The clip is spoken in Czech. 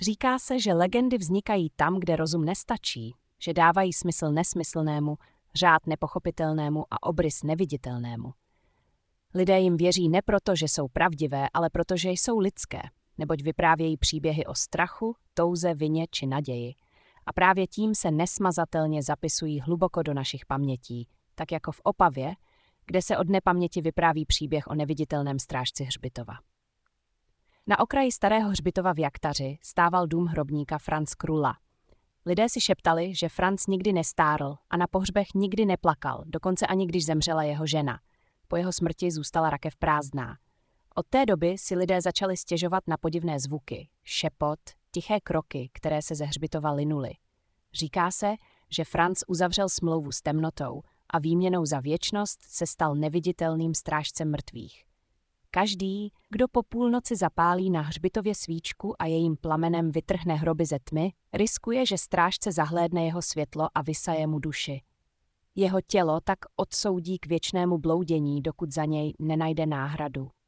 Říká se, že legendy vznikají tam, kde rozum nestačí, že dávají smysl nesmyslnému, řád nepochopitelnému a obrys neviditelnému. Lidé jim věří ne proto, že jsou pravdivé, ale proto, že jsou lidské, neboť vyprávějí příběhy o strachu, touze, vině či naději. A právě tím se nesmazatelně zapisují hluboko do našich pamětí, tak jako v Opavě, kde se od nepaměti vypráví příběh o neviditelném strážci hřbitova. Na okraji starého hřbitova v Jaktaři stával dům hrobníka Franz Krulla. Lidé si šeptali, že Franz nikdy nestárl a na pohřbech nikdy neplakal, dokonce ani když zemřela jeho žena. Po jeho smrti zůstala rakev prázdná. Od té doby si lidé začali stěžovat na podivné zvuky, šepot, tiché kroky, které se ze hřbitova linuly. Říká se, že Franz uzavřel smlouvu s temnotou a výměnou za věčnost se stal neviditelným strážcem mrtvých. Každý, kdo po půlnoci zapálí na hřbitově svíčku a jejím plamenem vytrhne hroby ze tmy, riskuje, že strážce zahlédne jeho světlo a vysaje mu duši. Jeho tělo tak odsoudí k věčnému bloudění, dokud za něj nenajde náhradu.